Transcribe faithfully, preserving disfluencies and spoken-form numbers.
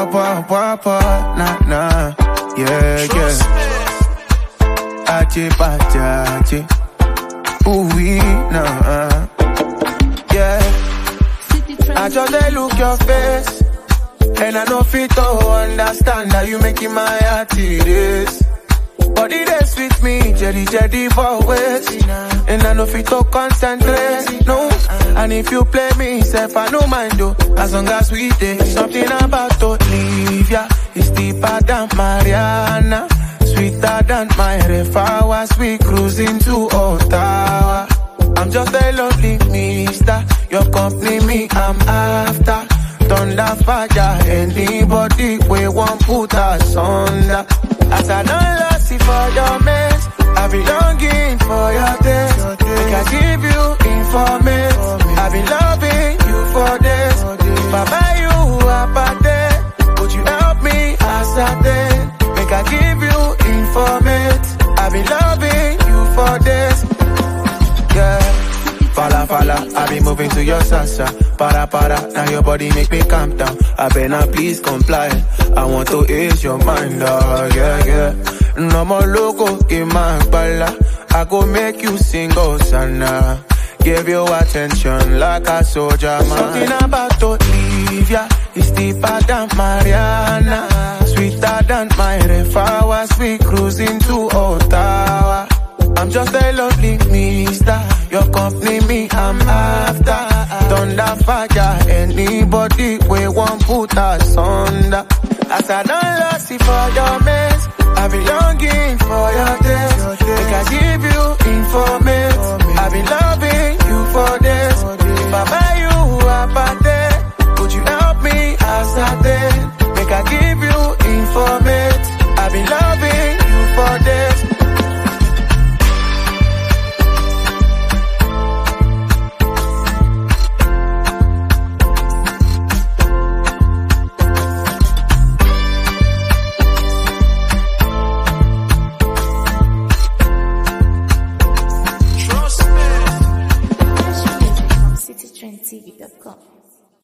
wah, wah, wah, wah, nah, nah. Yeah, yeah. Ache, pache, ache. Ooh, we, nah. Yeah. I just dey look your face, and I know fit to understand that you making my heart it is. But it is sweet me, jelly, jelly for ways. And I know fit to concentrate, no. And if you play me, self, I no mind though. As long as we did something about Olivia, it's deeper than Mariana, sweeter than my Refawa. We cruising to Ottawa. I'm just a lonely mister. Your company, me, I'm after. Thunder fire, anybody we won't put us under. As I don't lost it for your mess, I be longing for your taste. Make I give you information. I be loving you for this. Baba, you up a day. Would you help me ascertain? Make I give you information. I be loving you for this. Yeah. Fala, fala, I be moving to your salsa. Para, para, now your body make me calm down. I better please comply. I want to ease your mind, oh, yeah, yeah. No more loco in my bala. I go make you sing, oh, sana. Give you attention like a soldier, man. Something about Olivia is deeper than Mariana, sweeter than my Refawa. We cruising to Ottawa. I'm just a lonely mister. Your company, me, I'm after. Thunder fire, anybody we won't put us under. As I don't lost it for your mess, I be longing for your taste. Make I give you